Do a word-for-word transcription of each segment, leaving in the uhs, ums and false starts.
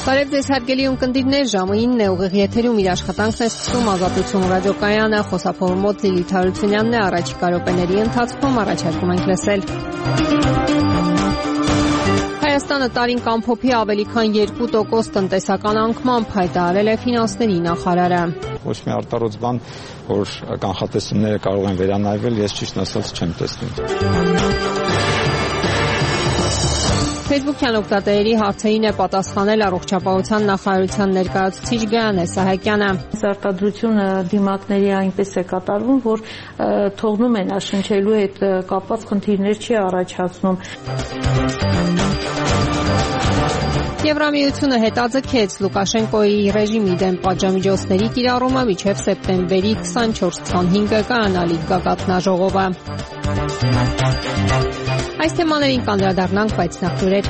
Բարև ձեզ հարգելի ունկնդիրներ, ժամը ինն է, ուղիղ եթերում իր աշխատանքն է սկսում Ազատություն ռադիոկայանը, խոսափողմոտ Լիլիթ Հարությունյանն է, առաջիկա րոպեների ընթացքում առաջարկում ենք լսել։ Հայաստանը տարին կամփոփի ավելի քան երկու տոկոս տնտեսական անկմամբ հայտարարել է ֆինանսների նախարարը։ Ոչ մի արտարոց բան, որ կանխատեսումները կարող են վերանայվել, ես ճիշտ ասած չեմ տեսնում։ Facebook-յան օգտատերերի հարցերին է պատասխանել առողջապահության նախարարության ներկայացուցիչ Գայանե Սահակյանը։ Արտադրությունը դիմակների այնպես է կատարվում, որ թողնում են աշնչելու հետ կապված խնդիրներ չի առաջացնում։ Եվրամիությունը հետաձգեց Լուկաշենկոյի ռեժիմի դեմ պատժամիջոցների կիրառումը մինչև սեպտեմբերի քսանչորս քսանհինգը կայանալիք գագաթնաժողովը։ Այս թեմաներին կանդրադառնանք, բայց նախ լուրեր։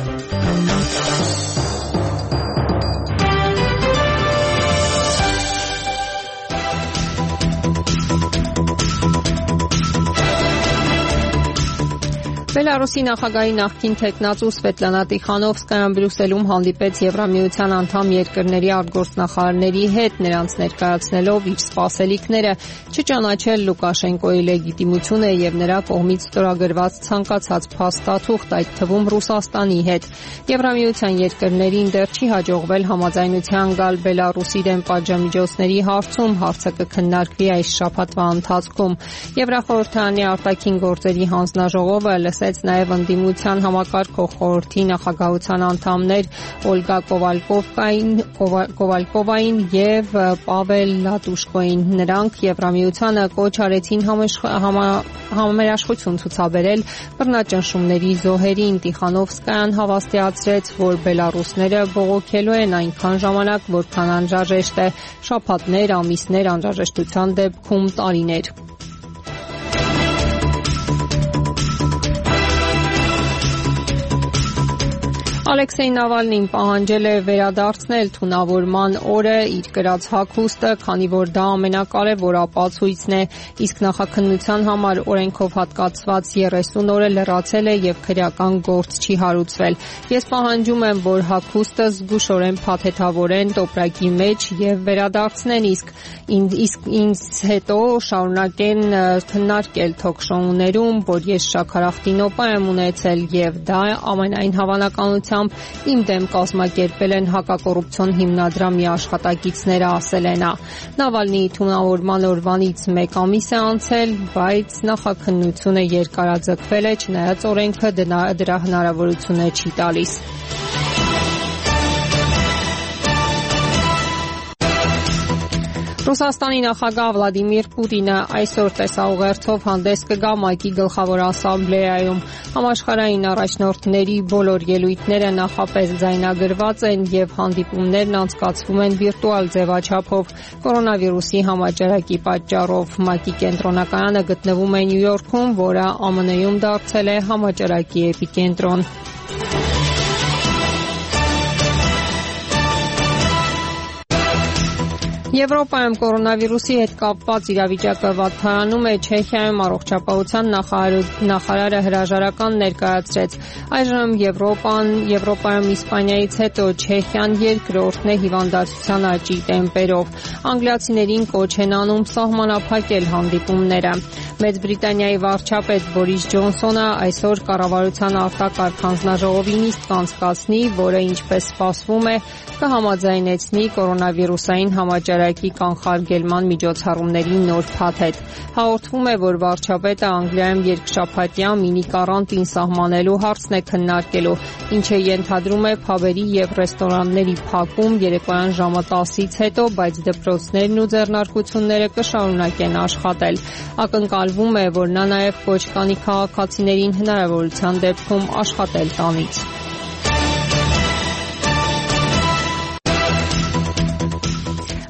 Բելարուսի նախագահի նախկին թեկնածու Սվետլանա Տիխանովսկայան Բրյուսելում հանդիպեց Եվրամիության անդամ երկրների արտգործնախարարների հետ, նրանց ներկայացնելով իր սպասելիքները չճանաչել Լուկաշենկոյի լեգիտիմությունը եւ նրա կողմից ստորագրված ցանկացած փաստաթուղթ, այդ թվում Ռուսաստանի հետ։ Եվրամիության երկրներին դեռ չի հաջողվել համաձայնության գալ Բելարուսի դեմ պատժամիջոցների հարցում, հարցը կքննարկվի այս շաբաթվա ընթացքում։ Եվրախորհրդարանի արտաքին գործերի հանձնաժողովը լսեց նաև ընդդիմության համակարգող խորհրդի նախագահության անդամներ Օլգա Կովալկովկային, Կովալկովային եւ Պավել Լատուշկոին։ Նրանք Եվրամիությանը կոչ արեցին համերաշխություն ցուցաբերել բռնաճնշումների զոհերին։ Տիխանովսկայան հավաստիացրեց, որ բելարուսները բողոքելու են այնքան ժամանակ, որքան անհրաժեշտ է՝ շաբաթներ, ամիսներ, անհրաժեշտության դեպքում տարիներ։ Ալեքսեյ Նավալնին պահանջել է վերադարձնել թունավորման օրը իր կրած հագուստը, քանի որ դա ամենակարևոր ապացույցն է, իսկ նախաքննության համար օրենքով հատկացված երեսուն օրը լրացել է եւ քրեական գործ չի հարուցվել։ Ես պահանջում եմ, որ հագուստը զգուշորեն փաթեթավորեն տոպրակի մեջ եւ վերադարձնեն, իսկ իսկ ինձ հետո շարունակեն քննարկել թոքշոուներում, որ ես շաքարախտինոպա եմ ունեցել եւ դա ամենայն հավանականությամբ իմ դեմ կազմակերպել են հակակոռուպցիոն հիմնադրամի աշխատակիցները, ասել է նա։ Նավալնիի թունավորման օրվանից մեկ ամիս է անցել, բայց նախաքննությունը երկարաձգվել է, չնայած օրենքը դրա հնարավորությունը չի տալիս։ Ռուսաստանի նախագահ Վլադիմիր Պուտինը այսօր տեսաուղերձով հանդես կգա ՄԱԿ-ի գլխավոր ասամբլեայում։ Համաշխարհային առաջնորդների բոլոր ելույթները նախապես ձայնագրված են եւ հանդիպումներն անցկացվում են վիրտուալ ձևաչափով կորոնավիրուսի համաճարակի պատճառով։ ՄԱԿ-ի կենտրոնակայանը գտնվում է Նյու Յորքում, որը ԱՄՆ-ում դարձել է համաճարակի էպիկենտրոն։ Եվրոպայում կորոնավիրուսի հետ կապված իրավիճակը վատթարանում է, Չեխիայում առողջապահության նախարարը հրաժարական ներկայացրեց։ Այժմ Եվրոպան, Եվրոպայում Իսպանիայից հետո Չեխիան երկրորդն է հիվանդացության աճի տեմպերով։ Անգլիացիներին կոչ են անում սահմանափակել հանդիպումները։ Մեծ Բրիտանիայի վարչապետ Բորիս Ջոնսոնը այսօր կառավարության արտակարգ հանձնաժողովի նիստ կանցկացնի, որը ինչպես սպասվում է կհամաձայնեցնի կորոնավիրուսային համաճարակի կանխարգելման միջոցառումների նոր փաթեթ։ Հաղորդվում է, որ վարչապետը Անգլիայում երկշաբաթյա մինի կարանտին սահմանելու հարցն է քննարկելու, ինչը ենթադրում է փաբերի եւ ռեստորանների փակում երեկոյան ժամը տասից հետո, բայց դպրոցներն ու ձեռնարկությունները կշարունակեն աշխատել։ Ակնկալվում է, որ նա նաեւ կոչ կանի քաղաքացիներին հնարավորության դեպքում աշխատել տանից։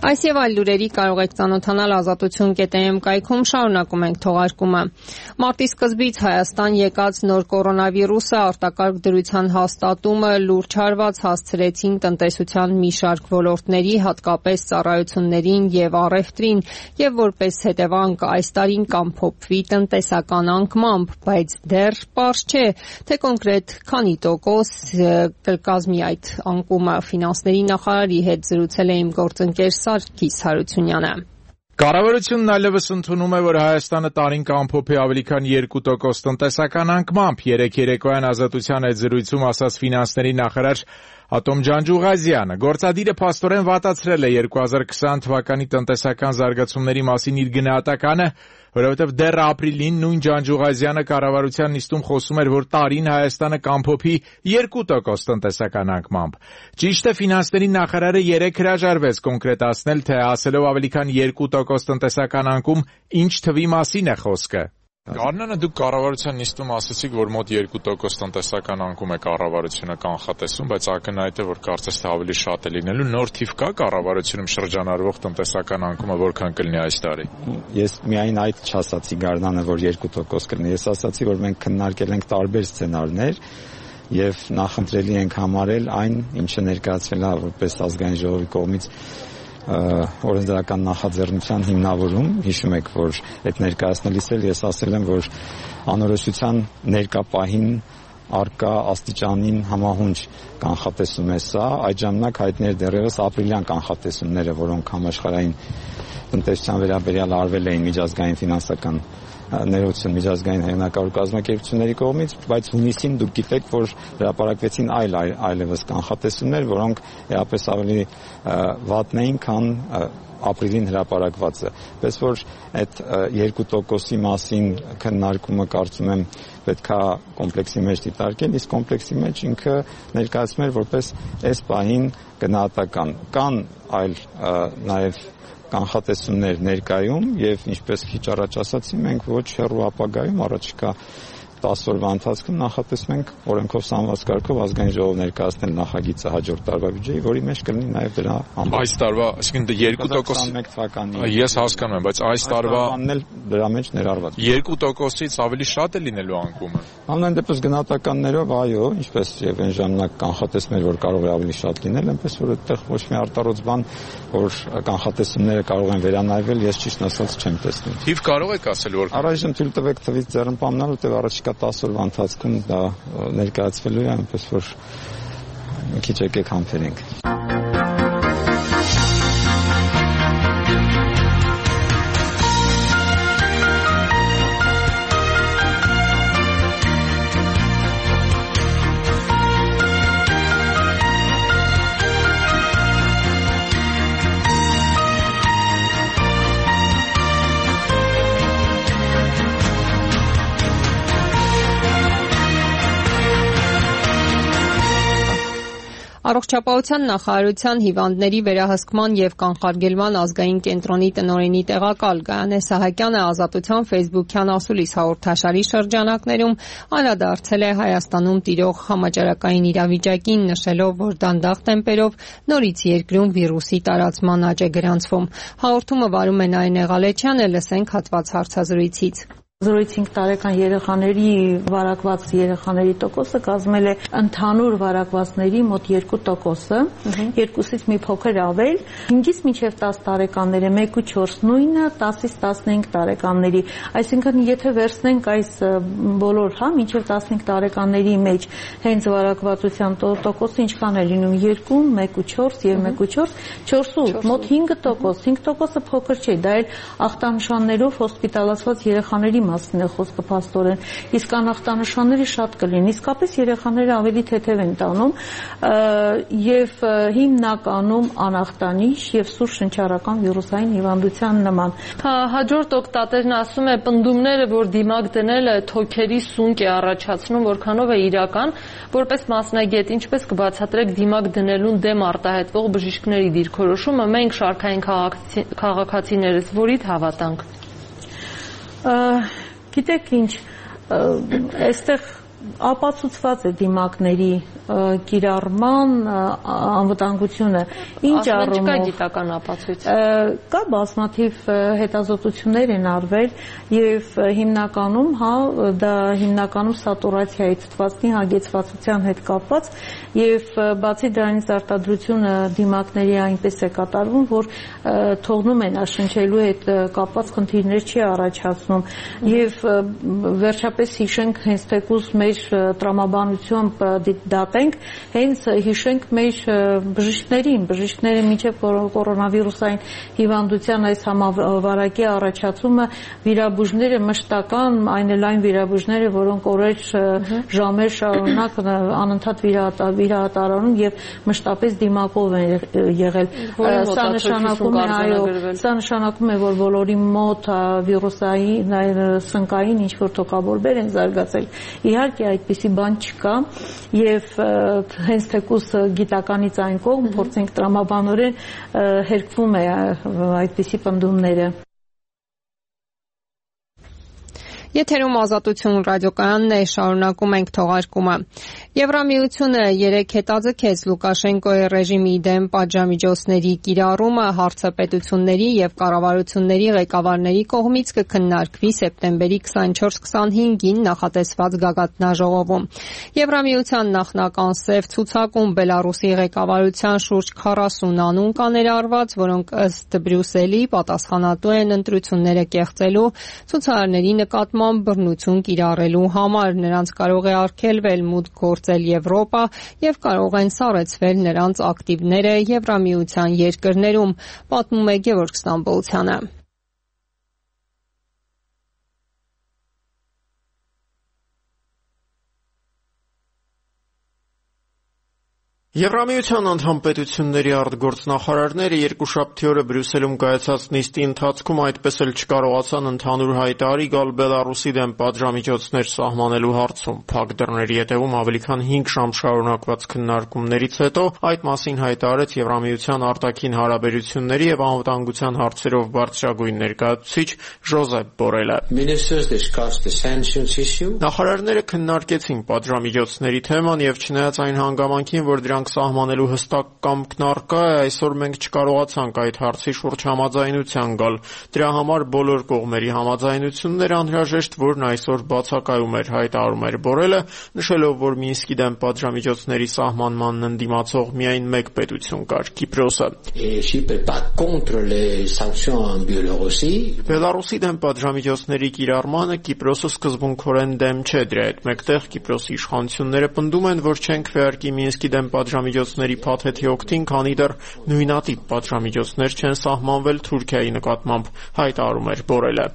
Այս եւ այլ լուրերի կարող եք ծանոթանալ ազատություն կետ էմ կայքում, շարունակում ենք թողարկումը։ Մարտի սկզբից Հայաստան եկած նոր կորոնավիրուսը արտակարգ դրության հաստատումը լուրջ հարված հասցրեցին տնտեսության մի շարք ոլորտների, հատկապես ծառայություններին եւ առևտրին, եւ որպես հետևանք այս տարին կամփոփվի տնտեսական անկմամբ, բայց դեռ պարզ չէ, թե կոնկրետ քանի տոկոս կկազմի այդ անկումը։ Ֆինանսների նախարարի հետ զրուցել է իմ գործընկեր Սարգիս Հարությունյանը։ Կառավարությունն այլևս ընդունում է, որ Հայաստանը տարին կամփոփի ավելի քան երկու տոկոս տնտեսական անկմամբ։ Երեկ երեկոյան Ազատության հետ զրույցում ասաց ֆինանսների նախարար Ատոմ Ջանջուղազյանը։ Գործադիրը փաստորեն վատացրել է երկու հազար քսան թվականի տնտեսական զարգացումների մասին իր գնահատականը, որովհետև դեռ ապրիլին նույն Ջանջուղազյանը կառավարության նիստում խոսում էր, որ տարին Հայաստանը կամփոփի երկու տոկոս տնտեսական անկմամբ։ Ճիշտ է, ֆինանսների նախարարը երեկ հրաժարվեց կոնկրետացնել, թե ասելով ավելի քան երկու տոկոս տնտեսական անկում ինչ թվի մասին է խոսքը։ Արնանը, դուք կառավարության նիստում ասացիք, որ մոտ երկու տոկոս տնտեսական անկում է կառավարությունը կանխատեսում, բայց ակնհայտ է, որ կարծես թե ավելի շատ է լինելու։ Նոր թիվ կա կառավարությունում շրջանառվող տնտեսական անկումը որքան կլինի այս տարի։ Ես միայն այդ չասացի Գարնանը, որ երկու տոկոս կլինի։ Ես ասացի, որ մենք քննարկել ենք տարբեր սցենարներ եւ նախընտրելի ենք համարել այն, ինչը ներկայացվել է որպես ազգային ժողովի կողմից օրենսդրական նախաձեռնության հիմնավորում։ Հիշում եք, որ այդ ներկայացնելիս էլ ես ասել եմ, որ անորոշության ներկա պահին արկա աստիճանին համահունչ կանխատեսում է սա, այդ ժամանակ հայտնի էր դեռևս ապրիլյան կանխատեսումները, որոնք համաշխարհային տնտեսության վերաբերյալ արվել էին միջազգային ֆինանսական ներողություն միջազգային հեղինակավոր կազմակերպությունների կողմից, բայց հունիսին դուք գիտեք, որ հրապարակվեցին այլ այլևս կանխատեսումներ, որոնք էապես ավելի վատն էին, քան ապրիլին հրապարակվածը։ Պես որ այդ երկու տոկոսի մասին քննարկումը կարծում եմ պետք է կոմպլեքսի մեջ դիտարկել, իսկ կոմպլեքսի մեջ ինքը ներկայացում էր որպես այս պահին գնահատական։ Կան այլ նաև կանխատեսումներ ներկայում եւ ինչպես քիչ առաջ ասացի, մենք ոչ հեռու ապագայում առաջիկա տասը օրվա ընթացքում նախատեսում ենք օրենքով սահմանված կարգով ազգային ժողով ներկայացնել նախագիծը հաջորդ տարվա բյուջեի, որի մեջ կլինի նաև դրա համար։ Այս տարվա, այսինքն երկու տոկոս ես հասկանում եմ, բայց այս տարվա դրա մեջ ներառված երկու տոկոսից ավելի շատ է լինելու անկումը։ Ամեն դեպս գնահատականներով այո, ինչպես եւ այն ժամանակ կանխատեսում էր, որ կարող է ավելի շատ լինել, այնպես որ այդտեղ ոչ մի արտարոց բան, որ կանխատեսումները կարող են վերանայվել, ես ճիշտ ասած չեմ տեսնում։ Թիվ կարող եք ասել, որ առայժմ թույլ տվեք թվից ձեռնպահանալ, որտեղ առաջիկա տասը օրվա ընթացքում դա ներկայացվելու է, այնպես որ մի քիչ եկեք համբերենք։ Առողջապահության նախարարության հիվանդների վերահսկման եւ կանխարգելման ազգային կենտրոնի տնօրենի տեղակալ Գայանե Սահակյանը Ազատության ֆեյսբուքյան ասուլիս հաղորդաշարի շրջանակներում անդրադարձել է Հայաստանում տիրող համաճարակային իրավիճակին, նշելով, որ դանդաղ տեմպերով նորից երկրում վիրուսի տարածման աճ է գրանցվում։ Հաղորդումը վարում է Նայինե Ղալեչյանը, լսենք հատված հարցազրույցից։ զրոյից հինգ տարեկան երեխաների վարակված երեխաների տոկոսը կազմել է ընդհանուր վարակվածների մոտ երկու տոկոսը, երկուսից մի փոքր ավել, հինգից մինչև տասը տարեկանները մեկ ու չորս նույնը, տասից տասնհինգ տարեկանների, այսինքն եթե վերցնենք այս բոլոր, հա, մինչև տասնհինգ տարեկանների մեջ հենց վարակվածության տոկոսը ինչքան է լինում երկու, մեկ ու չորս եւ մեկ ու չորս, չորս ու մոտ հինգ տոկոս, հինգ տոկոսը փոքր չէ, դա էլ ախտանշաններով հոսպիտալացված երեխաների մասին է խոսքը փաստորեն, իսկ անախտանշանները շատ կլինի, իսկապես երեխաները ավելի թեթև են տանում եւ հիմնականում անախտանիշ եւ սուր շնչառական վիրուսային հիվանդության նման։ Հաջորդ օգտատերն ասում է, պնդումները, որ դիմակ դնելը թոքերի սունկ է առաջացնում, որքանով է իրական, որպես մասնագետ, ինչպես կբացատրեք դիմակ դնելուն դեմ արտահայտվող բժիշկների դիրքորոշումը, մենք շարքային քաղաքացիներս որիդ հավատանք։ Գիտեք ինչ, այստեղ ապացուցված է դիմակների կիրառման անվտանգությունը ինչ առումով կա գիտական ապացույց կա բազմաթիվ հետազոտություններ են արվել եւ հիմնականում հա դա հիմնականում սատուրացիայի թթվածնի հագեցվածության հետ կապված եւ բացի դրանից արտադրությունը դիմակների այնպես է կատարվում որ թողնում են աշնչելու հետ կապված խնդիրներ չի առաջացնում եւ վերջապես հիշենք հենց թեկուզ մեր տրամաբանությամբ դատենք հենց հիշենք մեր բժիշկներին բժիշկները մինչև կորոնավիրուսային հիվանդության այս համավարակի առաջացումը վիրաբույժները մշտական այն էլ այն վիրաբույժները որոնք օրեր ժամեր շարունակ անընդհատ վիրահատարանում եւ մշտապես դիմակով են եղել սա նշանակում է այո սա նշանակում է որ բոլորի մոտ վիրուսային սնկային ինչ որ թոքաբորբեր են զարգացել իհարկե այդպիսի բան չկա եւ հենց թեկուզ գիտականից այն կողմ փորձենք տրամաբանորեն հերկվում է այդպիսի պնդումները Եթերում ազատություն ռադիոկայանն է, շարունակում ենք թողարկումը։ Եվրամիությունը երեկ հետաձգեց Լուկաշենկոյի ռեժիմի դեմ պատժամիջոցների կիրառումը հարցապետությունների եւ կառավարությունների ղեկավարների կողմից կքննարկվի սեպտեմբերի քսանչորս քսանհինգին նախատեսված գագաթնաժողովում։ Եվրամիության նախնական սև ցուցակում Բելարուսի ղեկավարության շուրջ քառասուն անուն կա ներառված, որոնք ըստ Բրյուսելի պատասխանատու են ընտրությունները կեղծելու ցուցարարների նկատմամբ բռնություն կիրառելու համար նրանց կարող է արգելվել մուտք գործել Եվրոպա եւ կարող են սառեցվել նրանց ակտիվները Եվրամիության երկրներում, պատմում է Գևորգ Ստամբոլցյանը։ Եվրամիության անդամ պետությունների արտգործնախարարները երկուշաբթի օրը Բրյուսելում կայացած նիստի ընթացքում այդպես էլ չկարողացան ընդհանուր հայտարարի գալ Բելարուսի դեմ պատժամիջոցներ սահմանելու հարցում։ Փակ դռների ետևում ավելի քան հինգ ժամ շարունակված քննարկումներից հետո այդ մասին հայտարարեց Եվրամիության արտաքին հարաբերությունների եւ անվտանգության հարցերով բարձրագույն ներկայացուցիչ Ժոզեփ Բորելը։ Նախարարները քննարկեցին պատժամիջոցների թեման եւ չնայած այն հանգամանքին, որ դրանք սահմանելու հստակ կամքն առկա է, այսօր մենք չկարողացանք այդ հարցի շուրջ համաձայնության գալ։ Դրա համար բոլոր կողմերի համաձայնությունն էր անհրաժեշտ, որն այսօր բացակայում էր, հայտարարում էր Բորելը, նշելով, որ Մինսկի դեմ պատժամիջոցների սահմանմանն ընդդիմացող միայն մեկ պետություն կար՝ Կիպրոսը։ Բելարուսի դեմ պատժամիջոցների կիրառմանը Կիպրոսը սկզբունքորեն դեմ չէ, դրա հետ մեկտեղ Կիպրոսի իշխանությունները պնդում են, որ չեն քվեարկի Մինսկի դեմ պատժամիջոցների փաթեթի օգտին, քանի դեռ նույնատիպ պատժամիջոցներ չեն սահմանվել Թուրքիայի նկատմամբ, հայտարարում էր Բորելը։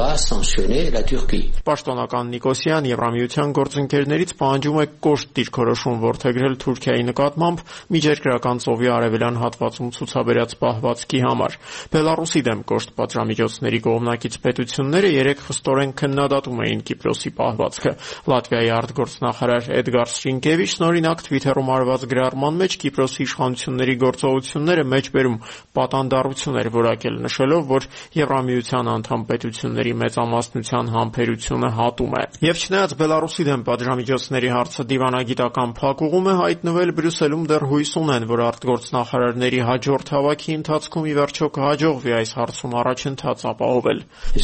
Պաշտոնական Նիկոսյան Եվրամիության գործընկերներից պահանջում է կոշտ դիրքորոշում որդեգրել Թուրքիայի նկատմամբ միջերկրական ծովի արևելյան հատվածում ցուցաբերած պահվածքի համար։ Բելարուսի դեմ կոշտ պատժամիջոցների կողմնակից պետությունները երեք խստորեն քննադատում էին Կիպրոսի պահվածքը։ Լատվիայի արտգործնախարար Էդգար Շրինկևիչն օրինակ Թվիթերում արված գրառման մեջ Կիպրոսի իշխանությունների գործողությունները մեջբերում պատանդառություն էր որակել, նշելով, որ Եվրամիության անդամ պետությունների մեծամասնության համբերությունը հատում է։ Եվ չնայած Բելարուսի դեմ պատժամիջոցների հարցը դիվանագիտական փակուղում է, հայտնվել Բրյուսելում դեռ հույս ունեն, որ արտգործնախարարների հաջորդ հավաքի ընթացքում ի վերջո կհաջողվի այս հարցում առաջընթաց ապահովել։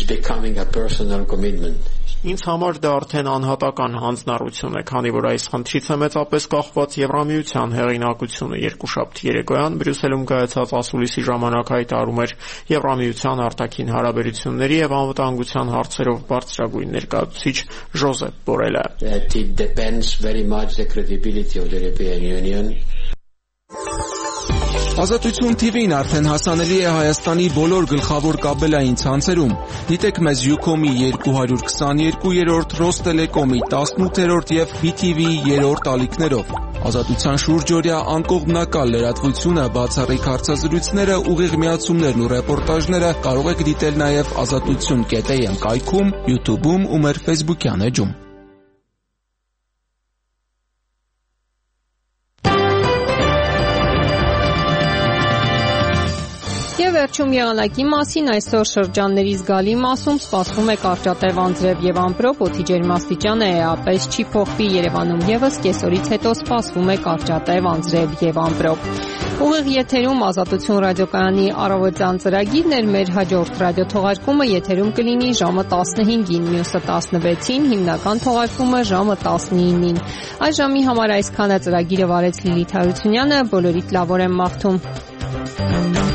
Ինձ համար դա արդեն անհատական հանձնառություն է, քանի որ այս խնդրից է մեծապես կախված Եվրամիության հեղինակությունը։ Երկուշաբթի երեկոյան Բրյուսելում կայացած ասուլիսի ժամանակ հայտարարում էր Եվրամիության արտաքին հարաբերությունների եւ անվտանգության հարցերով բարձրագույն ներկայացուցիչ Ժոզեփ Բորելը։ Ազատություն թիվին արդեն հասանելի է Հայաստանի բոլոր գլխավոր կաբելային ցանցերում։ Դիտեք մեզ Յուքոմի երկու հարյուր քսաներկուերորդ, Ռոստելեկոմի տասնութերորդ եւ բի թի վիի երրորդ ալիքներով։ Ազատության շուրջօրյա անկողմնակալ լրատվությունը, բացառիկ հարցազրույցները, ուղիղ միացումներն ու ռեպորտաժները կարող եք դիտել նաեւ ազատություն կետ էյ էմ կայքում, YouTube-ում ու մեր Facebook-յան էջում։ վերջում եղանակի մասին այսօր շրջանների զգալի մասում սպասվում է կարճատև անձրև եւ ամպրոպ, օդի ջերմաստիճանը էապես չի փոխվի։ Երևանում եւս կեսօրից հետո սպասվում է կարճատև անձրև եւ ամպրոպ։ Ուղիղ եթերում Ազատություն ռադիոկայանի առավոտյան ծրագիրն էր, մեր հաջորդ ռադիոթողարկումը եթերում կլինի ժամը տասնհինգին, մյուսը տասնվեցին, հիմնական թողարկումը ժամը տասնինին։ Այս ժամի համար այսքանը ծրագիրը վարեց Լիլիթ Հարությունյանը, բոլորիդ լավ օր եմ մաղթում։